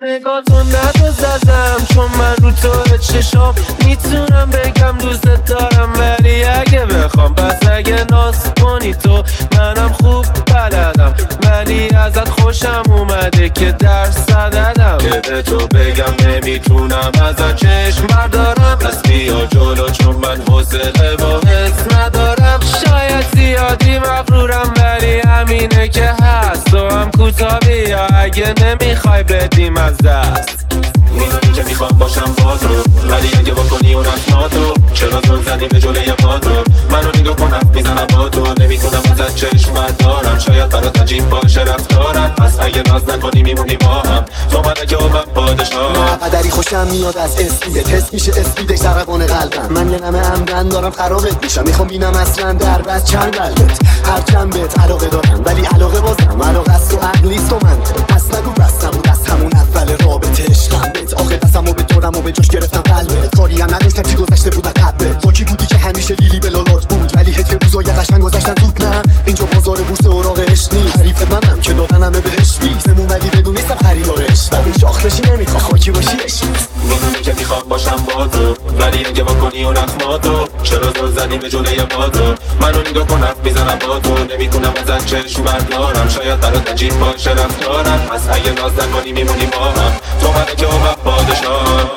نگاهتون ندازدم چون من رو تو چشام میتونم بگم دوست دارم، ولی اگه بخوام پس اگه ناز کنی تو منم خوب بلدم، ولی ازت خوشم اومده که درس دادم که به تو بگم نمیتونم ازت چشم بردارم، پس بیا جلو چون من حوصله با حس ندارم. شاید زیادی مغرورم ولی همینه که هست، تو هم کوتاه بیا اگه نمیخوای بدیم از دست. میدونی که میخوام باشم با تو، ولی اگه بکنی اون تو چرا زل زدی به جلوی پا تو؟ منو نگاه کن حرف میزنم با تو، نمیتونم ازت چشم بردارم، شاید برات عجیب باشه رفتارم، پس اگه ناز نکنی میمونی با هم، تو ملکه و من پادشاه. قدری خوشم میاد از اسمیدت، حس میشه اسمیدش ضربان قلبم، من یه نمه عمدن دارم خرابت میشم، میخوام بینم اصلا در بس چند قلبت، هر جنبت علاقه دارم ولی علاقه بازم علاقه است و عقلیست و من پس نگو بستم بود از همون اول رابطه عشقم بهت، آخه دستم و به دورم و به جوش گرفتم قلبت، کاری هم نداشتم چی گذشته بود قبلت، تو کی بودی که همیشه لیلی به لالات بود ولی هیچ روزای قشنگ گذشتن زود، نه اینجا بازار بورس اوراق عشق نیست، حریفت منم که دادنمه بهش بیزمون ولی بدون نیستم خریدارش، ولی شاخ بشی نمیخوام خاکی باشی عشق. میدونی که میخوام باشم با تو، ولی اگه بکنی اون تو چرا زل زدی به جلوی پا تو؟ منو نگاه کن حرف میزنم با تو، نمیتونم ازت چشم بردارم، شاید برات عجیب باشه رفتارم، پس اگه ناز نکنی میمونی با هم، تو ملکه و من پادشاه.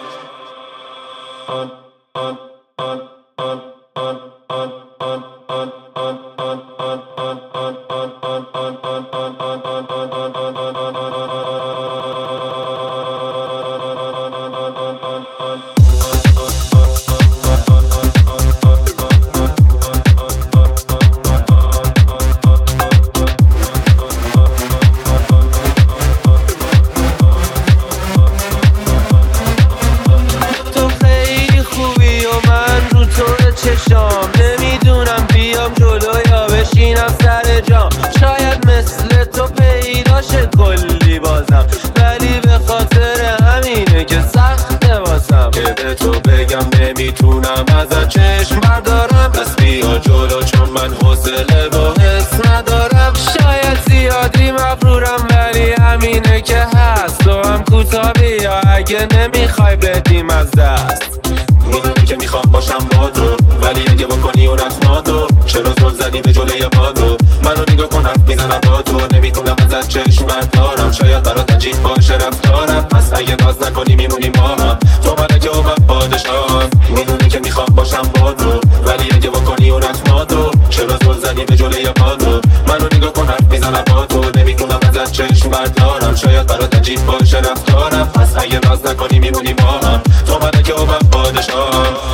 نمیدونم بیام جلو یا بشینم سر جام، شاید مثل تو پیداشه کلی بازم، ولی به خاطر همینه که سخته واسم که به تو بگم نمیتونم ازت چشم بردارم، پس بیا جلو چون من حوصله با حس ندارم. شاید زیادی مغرورم ولی همینه که هست، تو هم کوتاه بیا اگه نمیخوای بدیم از دست. میدونی که میخوام باشم با تو، ولی اگه بکنی اون تو چرا زل زدی به جلوی پا تو؟ منو نگاه کن حرف میزنم با تو، نمیتونم ازت چشم بردارم، شاید برات عجیب باشه رفتارم، پس اگه ناز نکنی میمونی با هم، تو ملکه و من پادشاه. میدونی که میخوام باشم با تو، ولی اگه بکنی اون تو چرا زل زدی به جلوی پا تو؟ منو نگاه کن حرف میزنم با تو، نمیتونم ازت چشم بردارم، شاید برات عجیب باشه رفتارم، پس اگه ناز نکنی میمونی با هم، تو ملکه و من پادشاه.